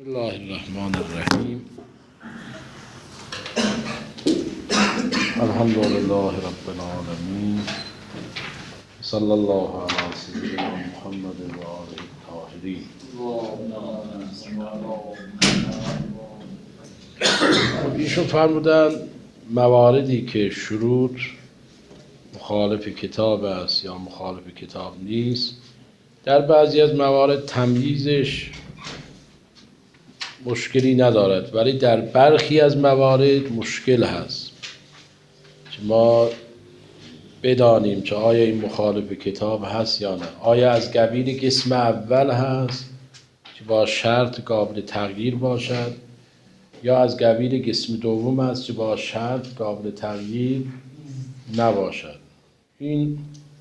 بسم الله الرحمن الرحیم. الحمد لله رب العالمین. صلی الله علی سیدنا محمد و آله الطاهرین. ایشون فرمودن مواردی که شروط مخالف کتاب است یا مخالف کتاب نیست، در بعضی از موارد تمییزش مشکلی ندارد، ولی در برخی از موارد مشکل هست که ما بدانیم که آیا این مخالف کتاب هست یا نه. آیا از قبیل قسم اول هست که با شرط قابل تغییر باشد، یا از قبیل قسم دوم هست که با شرط قابل تغییر نباشد. این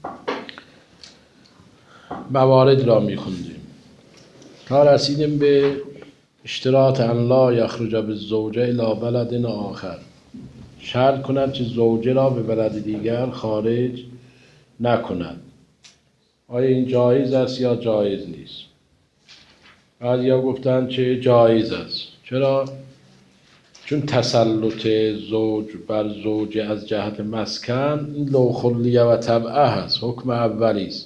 موارد را می‌خوندیم تا رسیدیم به اشتراط ان لا یخرج بالزوجه الی بلد آخر، شرط کند که زوجه را به بلد دیگر خارج نکند. آیا این جایز است یا جایز نیست؟ بعضیا گفتند که جایز است. چرا؟ چون تسلط زوج بر زوجه از جهت مسکن این لو خلیه و طبعه هست، حکم اولی است.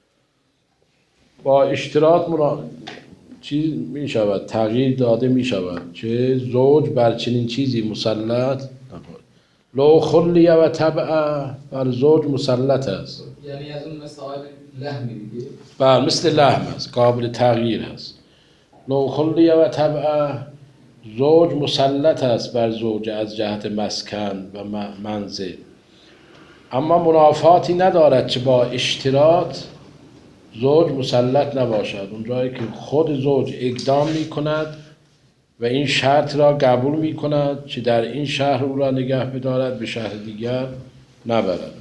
با اشتراط چیز می شود، تغییر داده می شود که زوج بر چنین چیزی مسلط نبود. لو خلیه و طبعه بر زوج مسلط است. یعنی از اون مسائل لحمی دیگه؟ بله، مثل لحم است، قابل تغییر است. لو خلیه و طبعه، زوج مسلط است بر زوج از جهت مسکن و منزل، اما منافاتی ندارد که با اشتراط زوج مسلط نباشد. اونجایی که خود زوج اقدام می کند و این شرط را قبول می کند که در این شهر او را نگه بدارد، به شهر دیگر نبرد.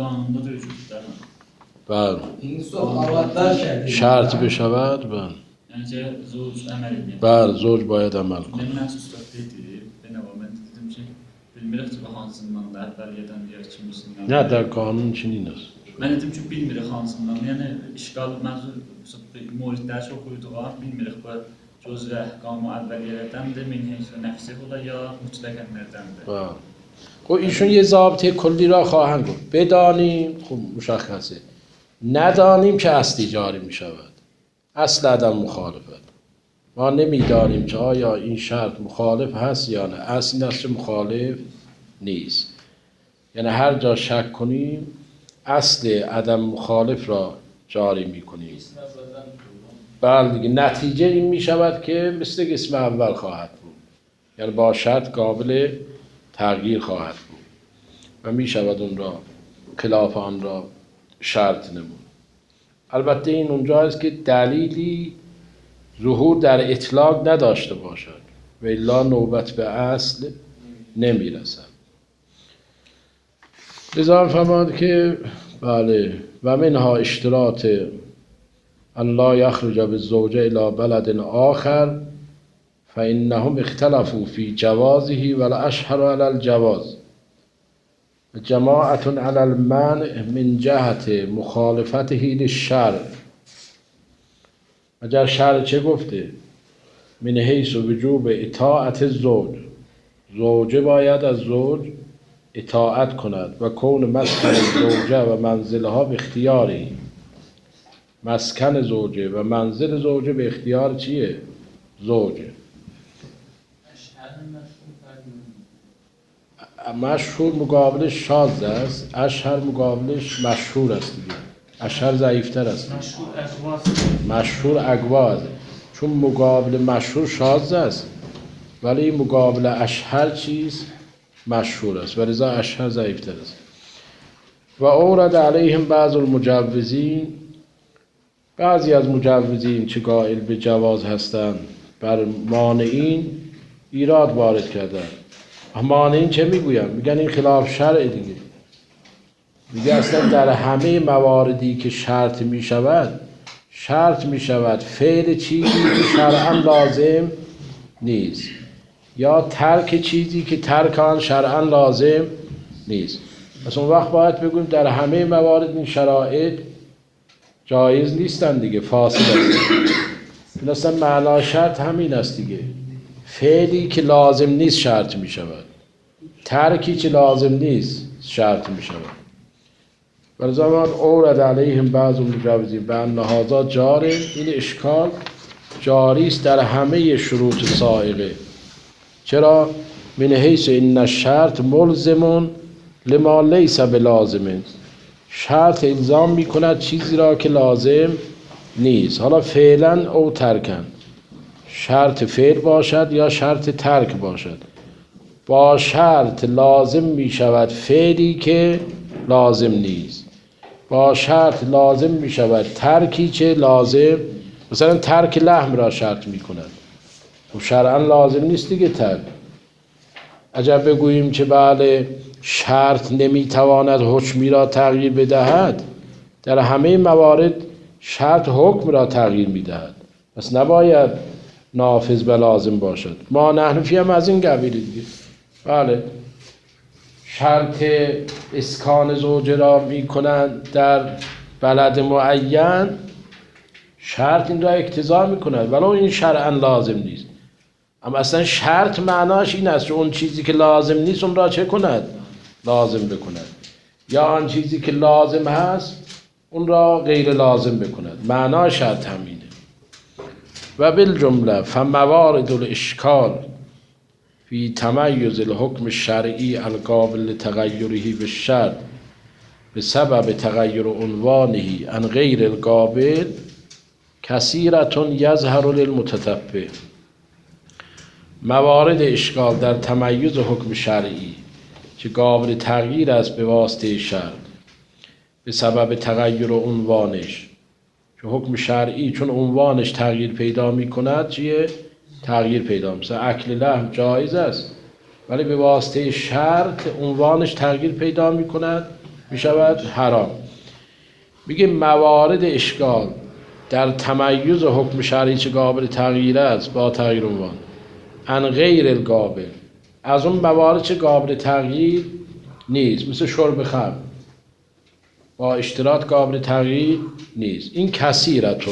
بله، این سوال شرط بشود. بله، یعنی که زوج عمل می‌کنه. بله، زوج باید عمل کند. من استاد دیدی به نوامد دیدم که bilmirək ki, hansından da əvvəliyyədən deyək kimisindən. نه، در قانون چنین است. Mən dedim ki, bilmirik hansından. Yəni işğal mövzu muridlər çox oxuydular. Bilmirik bu cüz və əhkam əvvəliyyələrdən min heyf nəfsi ola ya mütləqənlərdəndir. بله. خب ایشون یه ضابطه کلی را خواهند گفت. بدانیم خب مشخصه، ندانیم که اصلی جاری می شود. اصل عدم مخالفت. ما نمیدانیم که آیا این شرط مخالف هست یا نه. اصل این است که مخالف نیست. یعنی هر جا شک کنیم اصل عدم مخالف را جاری می کنیم. بله دیگه، نتیجه این می شود که مثل قسم اول خواهد بود، یعنی با شرط قابل تغییر خواهد بود و می شود اون را خلاف آن را شرط نمود. البته این اونجاست که دلیلی ظهور در اطلاق نداشته باشد و الا نوبت به اصل نمی رسد. لذا فرمود که بله و منها اشتراط ان لا یخرج بالزوجه الی بلد آخر فانهم اختلفوا فی جوازه والاشهر علی الجواز جماعة علی المنع من جهت مخالفته للشرع. اگر شرع چه گفته؟ من حیث وجوب اطاعت الزوج، زوجه باید از زوج اطاعت کند و کون مسکن زوجه و منزلها به اختیاری. مسکن زوجه و منزل زوجه به اختیار چیه؟ زوجه. مشهور مقابلش شاذ است، اشهر مقابلش مشهور است دیگه. اشهر ضعیفتر است. مشهور اقوا است، چون مقابل مشهور شاذ است ولی مقابل اشهر چیز مشهور است، ولذا اشهر ضعیفتر است. و اورد علیهم بعض المجوزین، بعضی از مجوزین که قائل به جواز هستند بر مانعین ایراد وارد کردند. مانعین چه میگویند؟ میگن این خلاف شرع دیگه. میگه اصلا در همه مواردی که شرط میشود، شرط میشود فعل چیزی که شرعا لازم نیست یا ترک چیزی که ترک آن شرعا لازم نیست. پس اون وقت باید بگویم در همه موارد این شرایط جایز نیستن دیگه، فاسد است. این اصلا معنا شرط همین است دیگه. فعلی که لازم نیست شرط می شود، ترکی که لازم نیست شرط می شود. و زمان اورد علیهم بعض المجوزین به ان هذا جار، این اشکال جاری است در همه شروط سائغه. چرا؟ من حیث ان الشرط ملزم لما لیس بلازم، شرط الزام می کند چیزی را که لازم نیست، حالا فعلا او ترکن، شرط فعل باشد یا شرط ترک باشد. با شرط لازم می شود فعلی که لازم نیست، با شرط لازم می شود ترکی که لازم، مثلا ترک لحم را شرط می کند، و شرعا لازم نیست دیگه ترک. اگر بگوییم که بله شرط نمی تواند حکمی را تغییر بدهد، در همه موارد شرط حکم را تغییر می دهد، پس نباید نافذ به لازم باشد. ما نحنفی هم از این قبیل دیگه. بله شرط اسکان زوجه را می کنند در بلد معین، شرط این را اقتضا می کند ولو این شرعا لازم نیست. اما اصلا شرط معناش این است که اون چیزی که لازم نیست اون را چه کند؟ لازم بکند، یا آن چیزی که لازم هست اون را غیر لازم بکند. معنا شرط همینه. و بالجمله فموارد الاشکال فی تمیز الحکم الشرعی القابل لتغیره بالشرط بسبب تغیر عنوانه عن غیر القابل کثیرة یظهر للمتتبع. موارد اشکال در تمیز حکم شرعی که قابل تغییر است به واسطه شرط به سبب تغییر عنوانش، که حکم شرعی چون عنوانش تغییر پیدا می کند چیه؟ تغییر پیدا می کند. اکل لحم جایز است ولی به واسطه شرط عنوانش تغییر پیدا می کند، می شود حرام. میگه موارد اشکال در تمیز حکم شرعی چه قابل تغییر است با تغییر عنوان عن غیر القابل، از اون موارد چه قابل تغییر نیست، مثل شرب خمر با اشتراط قابل تغییر نیست. این کثیرتون،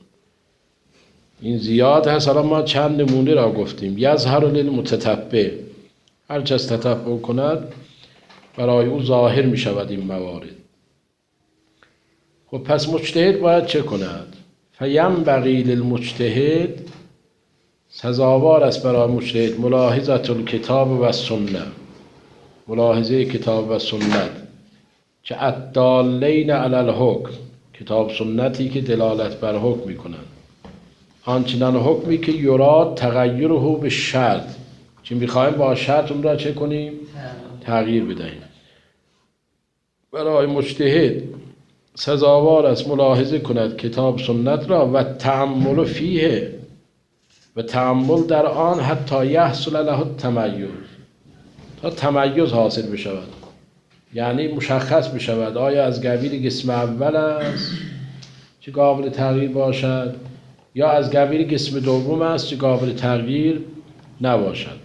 این زیاد هست. حالا ما چند نمونه را گفتیم. یظهر للمتتبع، هر کس تتبع کند برای او ظاهر می شود این موارد. خب پس مجتهد باید چه کند؟ فینبغی للمجتهد، سزاوار است برای مجتهد ملاحظه الکتاب و سنت، ملاحظه کتاب و سنت که الدالین علی الحکم، کتاب سنتی که دلالت بر حکم میکنند، آنچنان حکمی که یراد تغییره به شرط، که میخوایم با شرط اون را چه کنیم؟ تغییر بدهیم. برای مجتهد سزاوار است ملاحظه کند کتاب سنت را و تأمل فیه، و تأمل در آن حتی یحصل له التمیز، تا تمیز حاصل بشود، یعنی مشخص بشود آیا از قبیل قسم اول است که قابل تغییر باشد یا از قبیل قسم دوم است که قابل تغییر نباشد.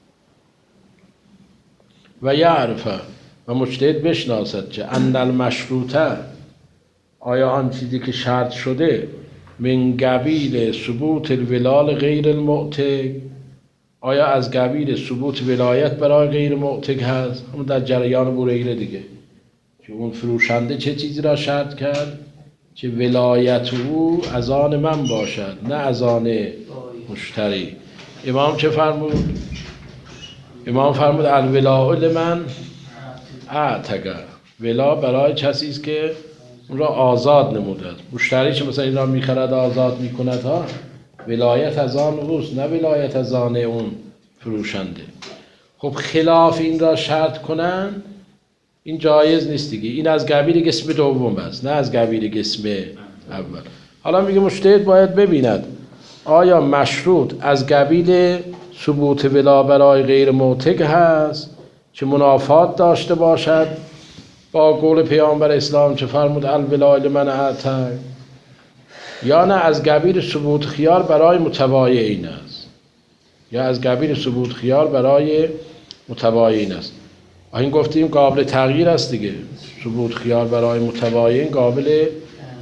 و یعرفه، و مجتهد بشناسد که ان المشروطه، آیا آن چیزی که شرط شده من قبیل ثبوت الولال غیر المعتق، آیا از قبیل ثبوت ولایت برای غیر معتق هست؟ همون در جریان بوریره دیگه، که اون فروشنده چه چیزی را شرط کرد؟ که ولایت او از آن من باشد نه از آن مشتری. امام چه فرمود؟ امام فرمود الولاء لمن اعتق، ولا برای کسی است که اون را آزاد نموده. مشتری که مثلا این را میخرد آزاد میکند ها، ولایت از آن اوست نه ولایت از آن اون فروشنده. خب خلاف این را شرط کنن این جایز نیست دیگه، این از قبیل قسم دوم است نه از قبیل قسم اول. حالا میگه مجتهد باید ببیند آیا مشروط از قبیل ثبوت ولا برای غیر معتق هست که منافات داشته باشد با قول پیامبر اسلام که فرمود الولاء لمن اعتق، یا نه از قبیل ثبوت خیار برای متبایعین است، یا از قبیل ثبوت خیار برای متبایعین است. این گفتیم قابل تغییر است دیگه، ثبوت خیار برای متبایعین قابل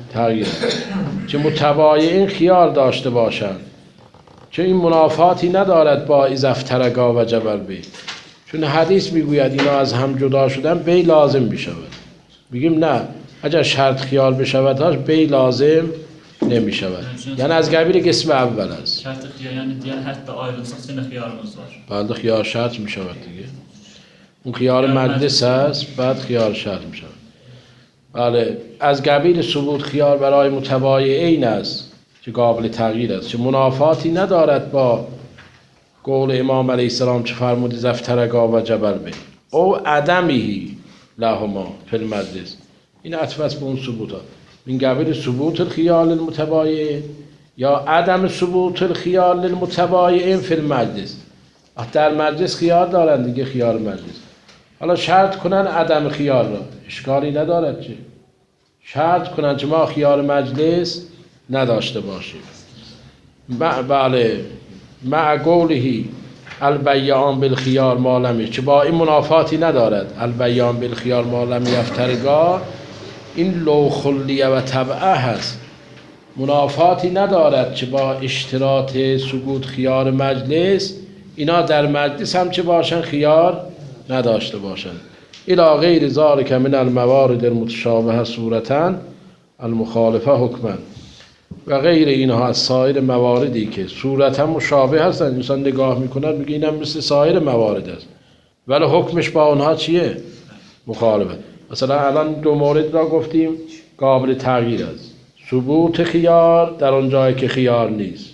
تغییر که متبایعین خیار داشته باشند، چه این منافاتی ندارد با اذا افترقا وجب البیع. چون حدیث میگوید اینا از هم جدا شدن بی لازم میشود. میگیم نه، اگر شرط خیار بشود بی لازم نمیشود. یعنی از قبیل قسم اول است. شرط خیار یعنی دیگر حتی ayrılsak seni خیارımız var. بعد خیار شرط میشود دیگه. اون خیار مجلس است، بعد خیار شرط میشود. بله، از قبیل ثبوت خیار برای متبایعین است که قابل تغییر است، چه منافاتی ندارد با قول امام علیه السلام که فرمود اذا افترقا وجب البیع او عدمه لهما فی المجلس. این عطف است به اون ثبوت ها، من قبیل ثبوت الخیار للمتبایعین یا عدم ثبوت الخیار للمتبایعین فی المجلس. در مجلس خیار دارن دیگه، خیار مجلس. حالا شرط کنن عدم خیار را، اشکالی ندارد چه؟ شرط کنن که ما خیار مجلس نداشته باشیم. بله، مع قوله البیعان بالخیار ما لم، که با این منافاتی ندارد. البیعان بالخیار ما لم یفترقا، این لو خلیه و تبعه هست. منافاتی ندارد که با اشتراط سقوط خیار مجلس اینا در مجلس هم چه باشن خیار نداشته باشند. الی غیر ذلک من الموارد المتشابهه صورتا المخالفه حکما، و غیر اینها از سایر مواردی که صورتا مشابه هستند. انسان نگاه میکند میگه اینم مثل سایر موارد است ولی حکمش با اونها چیه؟ مخالفه. مثلا الان دو مورد را گفتیم قابل تغییر است. ثبوت خیار در اون جایی که خیار نیست،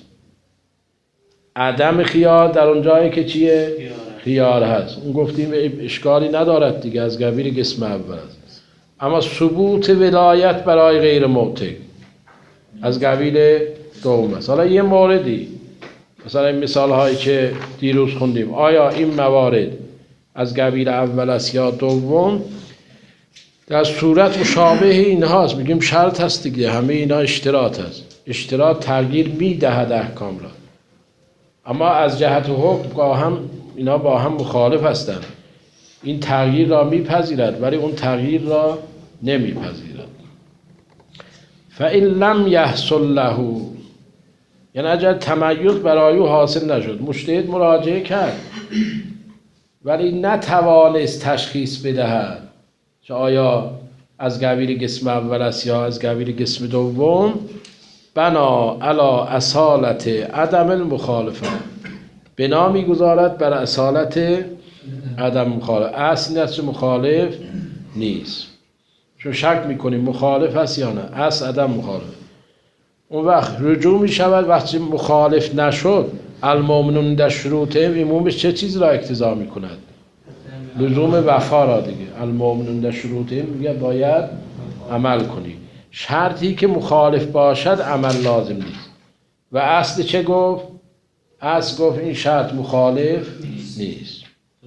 عدم خیار در اون جایی که چیه؟ خیار هست. اون گفتیم اشکالی ندارد دیگه، از قبیل قسم اول است. اما ثبوت ولایت برای غیر معتق از قبیل دوم است. حالا یه موردی، مثلا این مثال هایی که دیروز خوندیم، آیا این موارد از قبیل اول است یا دوم؟ در صورت مشابه اینهاست. میگیم شرط هست دیگه، همه اینا اشتراط است. اشتراط تغییر میدهد احکام را، اما از جهت حکم اینا با هم مخالف هستند. این تغییر را میپذیرد ولی اون تغییر را نمیپذیرد. فإن لم يحصل له، یعنی اگر تمیز برای او حاصل نشد، مجتهد مراجعه کرد ولی نتوانست تشخیص بدهد که آیا از قبیل قسم اول است یا از قبیل قسم دوم، بنا علی اصالت عدم المخالفه، بنا میگذارد بر اصالت عدم مخالفه. اصل این است که مخالف نیست، چون شک میکنیم مخالف هست یا نه، اصل عدم مخالف. اون وقت رجوع میشود وقتی مخالف نشد. المؤمنون در شروطهم، امامش چه چیز را اقتضا میکند؟ لزوم وفا را دیگه. المؤمنون در شروطهم میگه باید عمل کنی. شرطی که مخالف باشد عمل لازم نیست. و اصل چه گفت؟ اصل گفت این شرط مخالف نیست.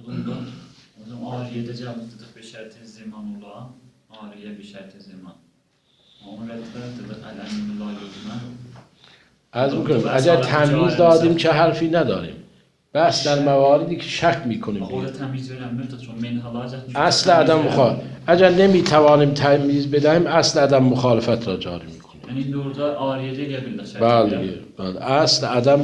آریه جواب دادق به شرط زمان الله، آریه به شرط زمان. اون رتبه الامین الله از میکنیم اگر تمیز دادیم چه حرفی نداریم، بس در مواردی که شک میکنیم اصل عدم مخالفت. اگر نمیتوانیم تمیز بدهیم اصل عدم مخالفت را جاری میکنیم. یعنی دوردا آریه دیگه بالله. بله اصل عدم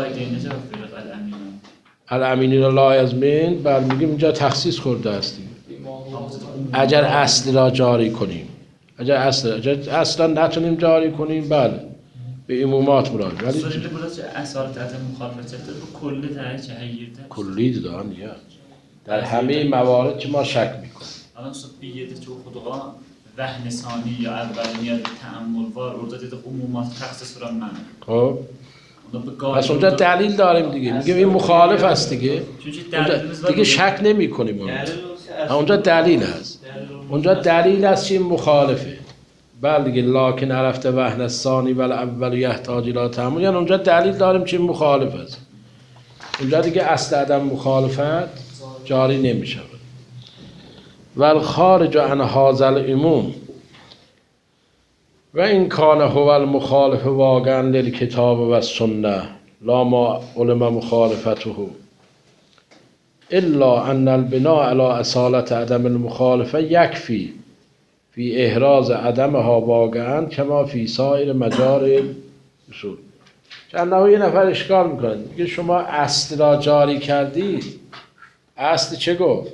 الامین لا یضمن. بله میگیم اینجا تخصیص خورده هستیم. اگر اصل را جاری کنیم، اگر اصلا نتونیم جاری کنیم، بله به عمومات مراجعه. ولی سوره burası اصالت عدم مخالفت به کلی تاریخ هیرده کلی دادن یا در همه موارد که ما شک میکنیم. الان صبیه تو خودها وهن ثانی یا اولیه تأمل وار orada dedi عمومات تخصیص را من. خب پس اونجا دلیل داریم دیگه، میگه این مخالف است دیگه، دیگه شک نمی کنیم اونجا دلیل هست. اونجا دلیل هست که مخالفه. بله دیگه لکن عرفت وهن الثانی و الاول یحتاج الی تأمل، یعنی اونجا دلیل داریم که مخالف است. اونجا دیگه اصل عدم مخالفت جاری نمی شود. و الخارج عن هذا العموم و این کان هو المخالف واقعا للکتاب و السنه لا ما علم مخالفته الا ان البناء على اصالت عدم المخالفه یکفی فی احراز عدمها واقعا کما فی سایر مجار اصول. چند یه نفر اشکال میکنه، میگه شما اصل را جاری کردید، اصل چه گفت؟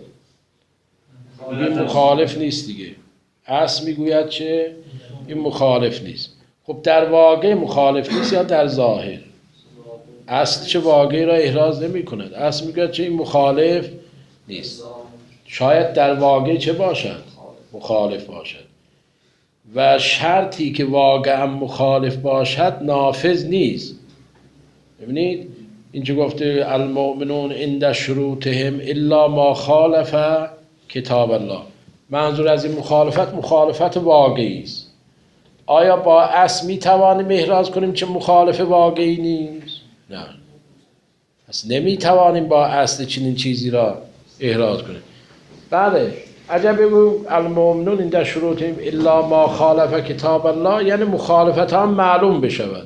میگه مخالف نیست دیگه. اصل میگوید چه؟ این مخالف نیست. خب در واقع مخالف نیست یا در ظاهر؟ اصل چه واقعی را احراز نمی کند، اصل میگوید چه این مخالف نیست. شاید در واقع چه باشد؟ مخالف باشد. و شرطی که واقعا مخالف باشد نافذ نیست. ببینید اینجا گفته المؤمنون عند شروطهم الا ما خالف کتاب الله. منظور از این مخالفت واقعی است. آیا با اصل می توانیم احراز کنیم چه مخالف واقعی نیست؟ نه. پس نمی توانیم با اصل چنین چیزی را احراز کنیم. بله اگر بگویم المؤمنون عند شروطهم الا ما خالف کتاب الله، یعنی مخالفت ها معلوم بشود.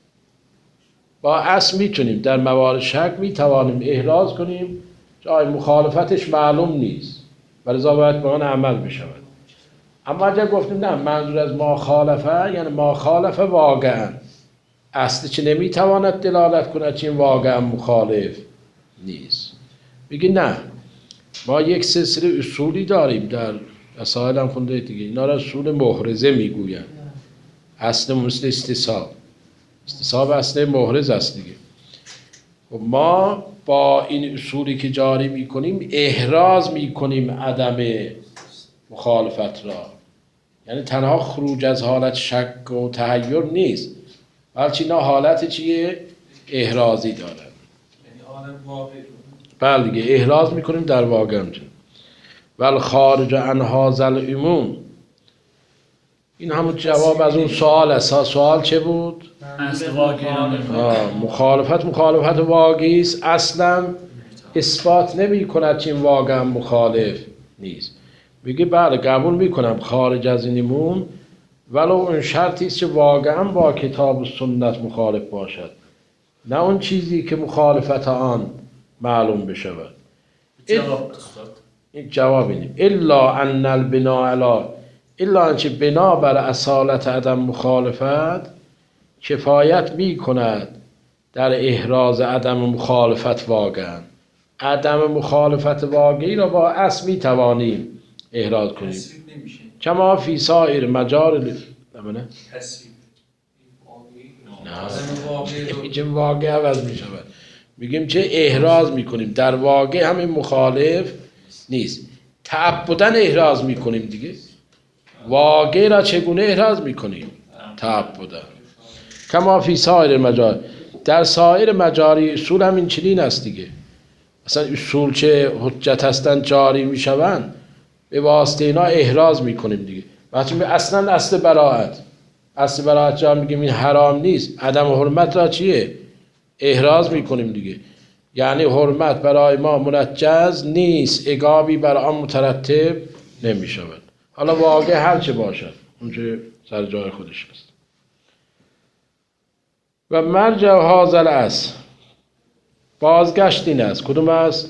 با اصل میتونیم در موارد شک میتوانیم احراز کنیم جای مخالفتش معلوم نیست ولی باید به آن عمل بشود. اما اگر گفتیم نه منظور از ما خالفه یعنی ما خالفه واقعا، اصل چه نمیتواند دلالت کند چه واقعا مخالف نیست. بگی نه ما یک سلسله اصولی داریم در مسائل هم خونده دیگه، اینا را اصول محرزه میگوین. اصل مثل استصحاب اصل محرز است دیگه. و ما با این اصولی که جاری میکنیم احراز میکنیم عدم مخالفت را، یعنی تنها خروج از حالت شک و تحیر نیست بلکه اینا حالت چیه؟ احرازی دارن. یعنی عالم واقعی. بله دیگه احراز میکنیم در واقع همچون. ول خارج عن هذا العموم، این همون جواب از اون سوال است. سوال چه بود؟ مخالفت واقعی است، اصلا اثبات نمی کند که این واقعا مخالف نیست. میگه بله قبول میکنم خارج از این عموم ولو اون شرطی است که واقعا با کتاب و سنت مخالف باشد، نه اون چیزی که مخالفت آن معلوم بشود. این جواب اینه الا ان البناء علی، الا انچه بنا بر اصالت عدم مخالفت کفایت می کند در احراز عدم مخالفت واقعا. عدم مخالفت واقعی را با اصل می توانیم احراز کنیم کما فی سایر مجار تصویب نه میگیم واقع عوض می شود، میگیم چه احراز می کنیم در واقع همین مخالف نیست، تعبداً احراز می کنیم دیگه. واقع را چگونه احراز می کنیم؟ تعبداً. کما فی سایر مجار، در سایر مجاری اصول هم این چنین است دیگه. اصلا اصول چه حجت هستند جاری می شوند به واسطه اینا احراز می کنیم دیگه. وقتی اصلا اصل براءت جا میگیم این حرام نیست، عدم حرمت را چیه؟ احراز می کنیم دیگه. یعنی حرمت برای ما منجز نیست، عقابی بر آن مترتب نمی شود. حالا واقع هر چه باشد اونچه سر جای خودش است. و مرجع هذا الاصل، بازگشت این است. کدوم است؟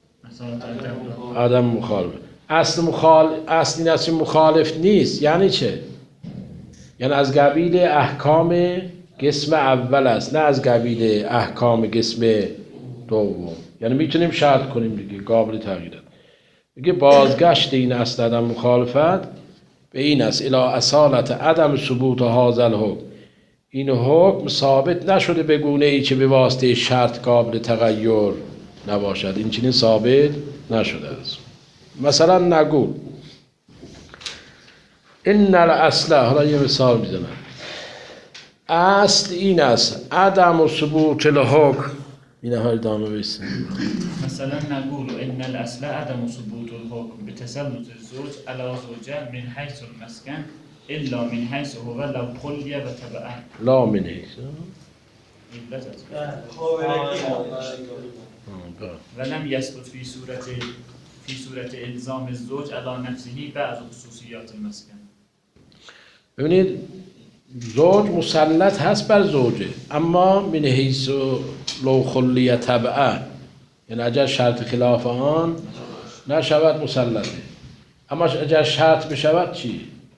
عدم مخالف. اصل این است که مخالف نیست. یعنی چه؟ یعنی از قبیل احکام قسم اول است، نه از قبیل احکام قسم دوم. یعنی میتونیم شرط کنیم دیگه، قابل تغییر است. میگه بازگشت این اصل عدم مخالفت به این است الی اصالت عدم ثبوت هذا الحکم، این حکم ثابت نشده به گونه ای که به واسطه شرط قابل تغییر نباشد. این چنین ثابت نشده است. مثلا نگو ان الاصل، حالا یه مثال میزنم، اصل این است عدم ثبوت الحکم. این ها ادامه بیستیم. مثلا نقول ان الاصل عدم ثبوت الحکم بتسلط الزوج على زوجه من حيث المسكن الا من حيث هو لو خلی و تبعا. لا من حیث ولم يثبت في صورت الزام الزوج على نفسه بعض خصوصیات المسکن. ببینید زوج مسلط هست بر زوجه، اما من حیث لو خلی تبعا، یعنی اگر شرط خلاف آن نشود مسلطه، اما اگر شرط بشود چی؟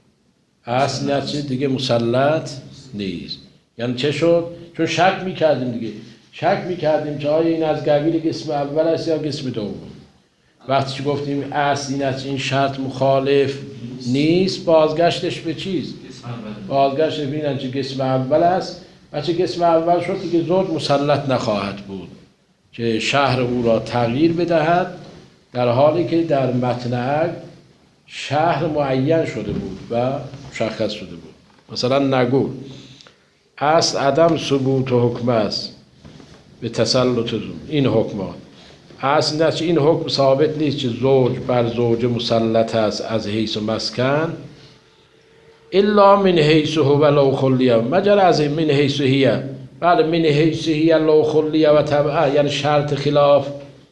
اصل نتیجه دیگه مسلط نیست. یعنی چه شد؟ چون شک میکردیم دیگه، شک میکردیم که آیا این از قبیل قسم اول است یا قسم دوم. وقتی که گفتیم اصل این است این شرط مخالف نیست، بازگشتش به چیز؟ بازگشتش به این که قسم اول است. بچه قسم اول شد دیگه زوج مسلط نخواهد بود که شهر او را تغییر بدهد، در حالی که در متن عقد شهر معین شده بود و مشخص شده بود. مثلا نگو اصل عدم ثبوت و حکم است به تسلط زوج، این حکمات اصل نیست، این حکم ثابت نیست که زوج بر زوج مسلط است از حیث و مسکن الا من حیث هو لو خلیه، مگر از من حیث هیه. بله من حیث هیه لو خلیه و طبعه، یعنی شرط خلاف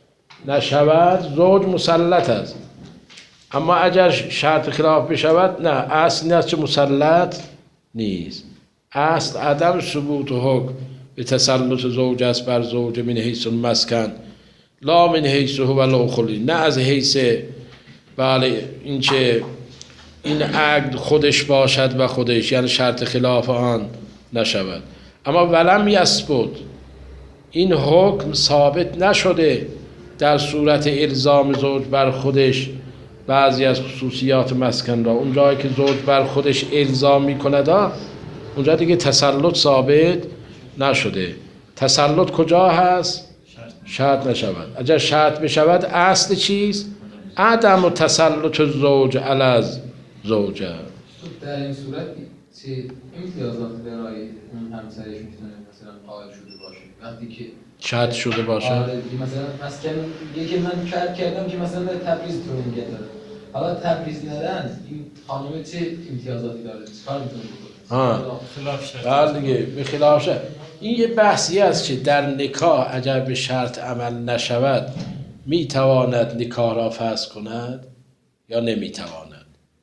نشود زوج مسلط است. اما اگر شرط خلاف بشود نه، اصل نیست که مسلط نیست. اصل عدم ثبوت و حکم به تسلط زوج است بر زوج من حیث مسکن لا من حیث هو لو خلی، نه از حیث بله این که این عقد خودش باشد و خودش، یعنی شرط خلاف آن نشود. اما ولم یثبت، این حکم ثابت نشده در صورت الزام زوج بر خودش بعضی از خصوصیات مسکن را. اون جایی که زوج بر خودش الزام میکند اونجا دیگه تسلط ثابت نشده. تسلط کجا هست؟ شرط نشود. اگر شرط بشود اصل چیست؟ عدم و تسلط زوج علی زوجه. در این صورت چه امتیازات برای اون همسرش میتونه مثلا قائل شده باشه وقتی که شرط شده باشه؟ مثلا یکی من شرط کردم که مثلا در تبریز تورنگت داره، حالا تبریز ندارن، این خانم چه امتیازاتی داره؟ چیکار میتونه بکنه؟ خلاف شرط. بله دیگه به خلاف شرط. این یه بحثی است که در نکاح اگر به شرط عمل نشود میتواند نکاح را فسخ کند یا نمیتواند.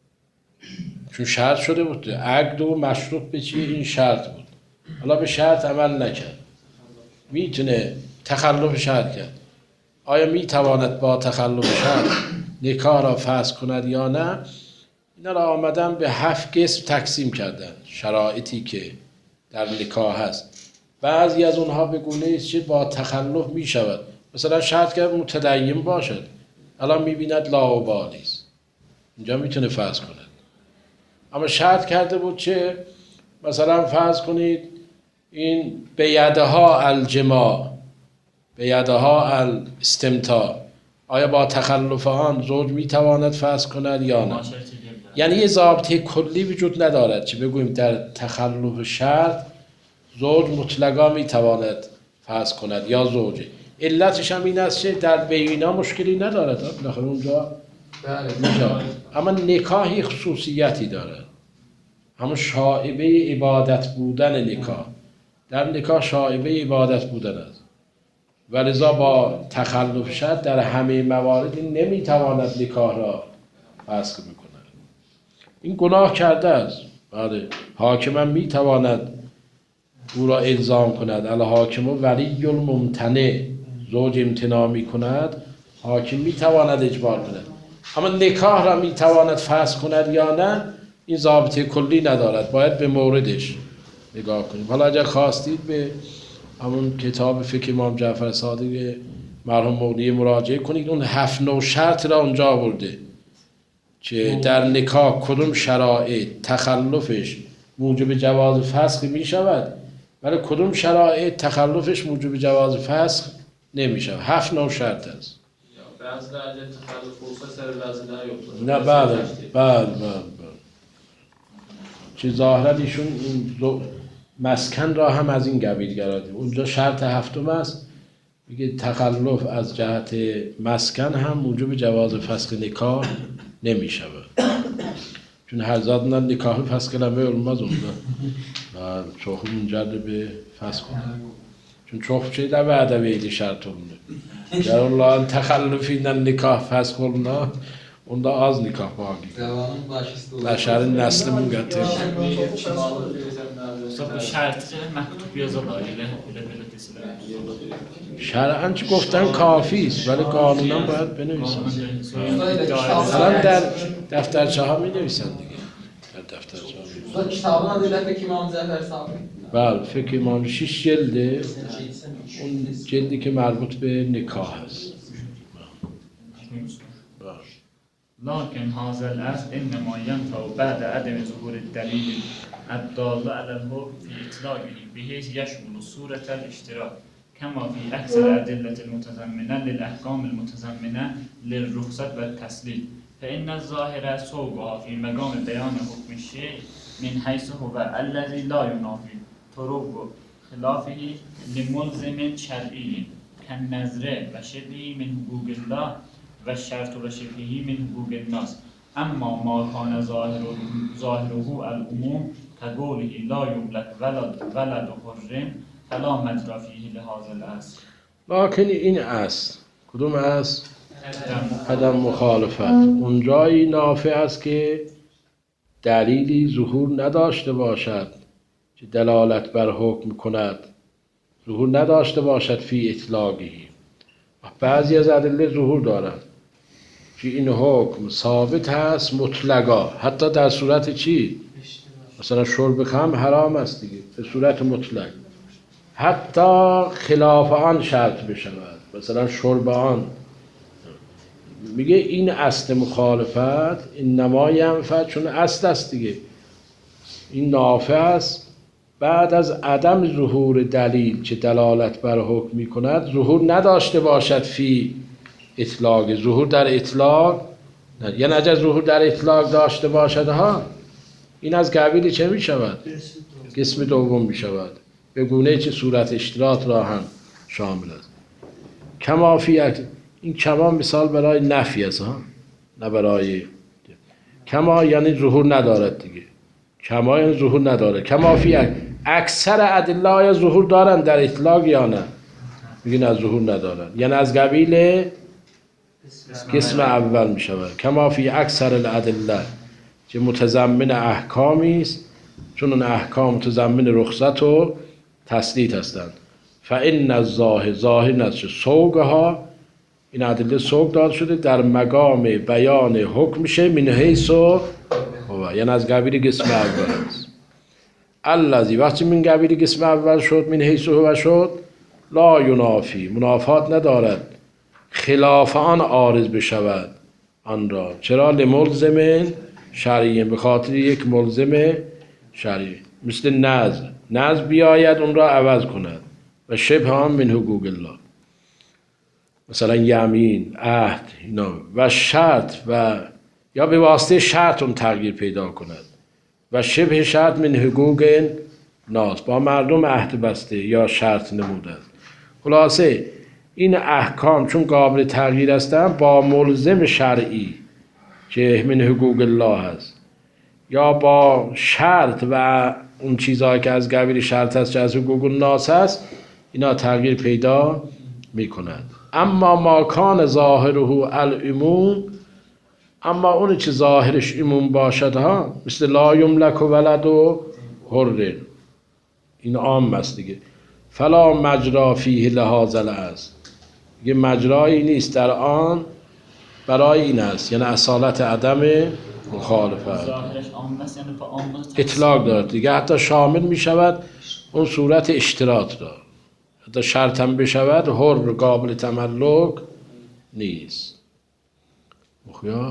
چون شرط شده بود، عقد و مشروط به چیه؟ این شرط بود. حالا به شرط عمل نکرد، میتونه تخلف شرط کرد. آیا میتواند با تخلف شرط نکاح را فسخ کند یا نه؟ اینا را آمدن به 7 قسم تقسیم کردن، شرایطی که در نکاح هست. بعضی از اونها به گونه است که با تخلف می شود. مثلا شرط کرد متدین باشد، الان میبیند لاابالی است، اینجا میتونه فسخ کند. اما شرط کرده بود که مثلا فرض کنید این به یدها الجماع، به یدها الاستمتاع، آیا با تخلف آن زوج میتواند فسخ کند یا نه؟ یعنی یه ضابطه کلی وجود ندارد که بگوییم در تخلف شرط زوج مطلقا میتواند فسخ کند یا زوجه. علتش هم این است که در بینا مشکلی ندارد، بالاخره اونجا میشه. اما نکاحی خصوصیتی دارد، همون شائبه عبادت بودن نکاح. در نکاح شائبه عبادت بودن است و لذا با تخلف شرط در همه موارد نمیتواند نکاح را فسخ بکند. این گناه کرده است. بله حاکم هم میتواند او را الزام کند. الحاکم ولی الممتنع، زوج امتناع میکند، حاکم میتواند اجبار کند. اما نکاح را میتواند فسخ کند یا نه، این ضابطه کلی ندارد، باید به موردش نگاه کنیم. حالا اگر خواستید به همون کتاب فقه امام جعفر صادق مرحوم مغنی مراجعه کنید، اون 7 نوع شرط را اونجا آورده که در نکاح کدوم شرایط تخلفش موجب جواز فسخ می شود ولی کدوم شرایط تخلفش موجب جواز فسخ نمی شود. 7 نوع شرط است. بعض درجه تخلف فرصت سر بعضی نیفتاد. نه بله چه ظاهرا ایشون این مسکن را هم از این قبیل گرفته. اونجا شرط 7 است، میگه تخلف از جهت مسکن هم موجب جواز فسخ نکاح نمی شود. چون هر زادن نکاح فسخ کلمه علماز اونجا و چوخ منجر به فسخ کنه، چون چوخ چه در بعد ویدی شرط اونه در الله تخلفی نکاح فسخ کنه اوندا az nikah bağlı. Devamın başısı Başarı neslimin gatı. Bu şartı مکتوب yazılar ile böyle deseler. شرعاً چه گفتن کافی است ولی قانونا باید بنویسن. الان در دفترچه ها می نویسن دیگه. در دفتر صاحبی. استاد کتابان ادله فقه امام ظفر صاحبی. بله فقه امام 6 جلده، اون جلدی که مربوط به نکاح است. لكن هذا الأصل إنما ينفع بعد عدم ظهور الدليل الدال على الحكم في إطلاقه بحيث يشمل صورة الاشتراك كما في أكثر الأدلة المتضمنة للأحكام المتضمنة للرخصة والتسليم فإن الظاهر سوقها في مقام بيان حكم الشيء من حيث هو الذي لا ينافي طرق خلافه لملزم شرعي كالنذر وشبهه من حقوق الله و شرط و شبهه من حقوق الناس اما ما کان ظاهره العموم كقوله لا یملک ولد حر فلا مجرا فیه لهذا الاصل. لکن این اصل کدوم اصل؟ عدم مخالفت. اونجایی نافع است که دلیلی ظهور نداشته باشد که دلالت بر حکم کند، ظهور نداشته باشد فی اطلاقی. بعضی از ادله ظهور دارند که این حکم ثابت هست مطلقا، حتی در صورت چی؟ مثلا شرب خمر حرام است دیگه به صورت مطلق، حتی خلاف آن شرط بشود، مثلا شرب آن. میگه این اصل مخالفت این نمای ینفع، چون اصل است دیگه، این نافع است بعد از عدم ظهور دلیل که دلالت بر حکم می کند، ظهور نداشته باشد فی اطلاق. ظهور در اطلاق نه. یعنی اگر ظهور در اطلاق داشته باشد ها، این از قبیل چه می شود؟ قسم دوم می شود، به گونه که صورت اشتراط را هم شامل است. کما فی، این کما مثال برای نفی است ها، نه برای کما یعنی ظهور ندارد دیگه. کما یعنی ظهور نداره. کما فی اکثر ادله های ظهور دارن در اطلاق یا نه؟ میگن از ظهور ندارن، یعنی از قبیل قسم اول می شود. کما فی اکثر الادله که متضمن احکامی است، چون اون احکام متضمن رخصت و تسلیط هستند. فان الظاهر ظاهر نشه سوقها، این ادله سوق داده شده در مقام بیان حکم شه من حیث و یعنی از قبیل قسم اول است. الذی وقتی من قبیل قسم اول شد من حیث و شد لا ینافی، منافات ندارد خلاف آن عارض بشود آن را. چرا؟ لملزم شرعی، به خاطر یک ملزم شرعی، مثل نذر بیاید اون را عوض کند و شبه هم من حقوق الله، مثلا یمین، عهد اینا، و شرط و یا به واسطه شرط اون تغییر پیدا کند و شبه شرط من حقوق ناس، با مردم عهد بسته یا شرط نموده است. خلاصه این احکام چون قابل تغییر هستند با ملزم شرعی که من حقوق الله هست یا با شرط و اون چیزهایی که از قبیل شرط هست که از حقوق الناس هست، اینا تغییر پیدا می کند. اما ما کان ظاهره العموم، اما اون چه ظاهرش عموم باشد ها، مثل لا یملک ولد و حر، این عام است دیگه. فلا مجرا فیه لهذا الاصل، یه مجرایی نیست در آن برای این است، یعنی اصالت عدم مخالفت. ظاهرش عام است یعنی با عام اطلاق دارد دیگه، حتی شامل می شود اون صورت اشتراط را، حتی شرط هم بشود حر قابل تملک نیست. مخیا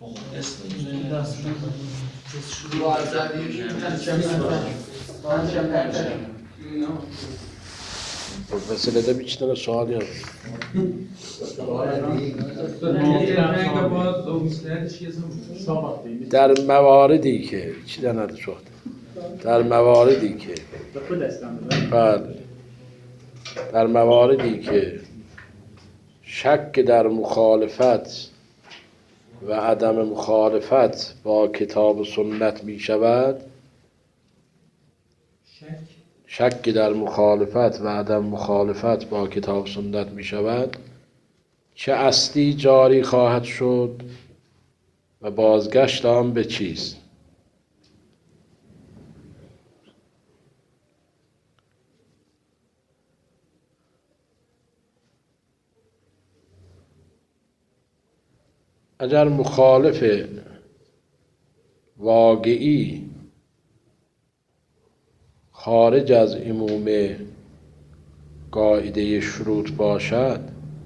Profesör de bir tane sual yazdı. در مواردی که چی نده شد، در مواردی که در مواردی که شک در مخالفت و عدم مخالفت با کتاب و سنت می شود، شک در مخالفت و عدم مخالفت با کتاب و سنت می شود، چه اصلی جاری خواهد شد و بازگشت آن به چیست؟ اگر مخالف واقعی خارج از عموم قاعده شروط باشد،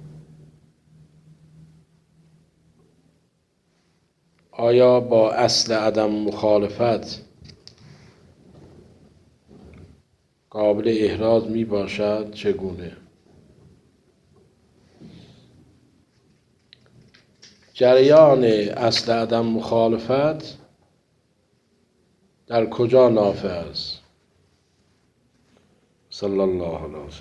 آیا با اصل عدم مخالفت قابل احراز می باشد؟ چگونه؟ جریان اصل عدم مخالفت در کجا نافع است؟ صلی الله علیه و سلم.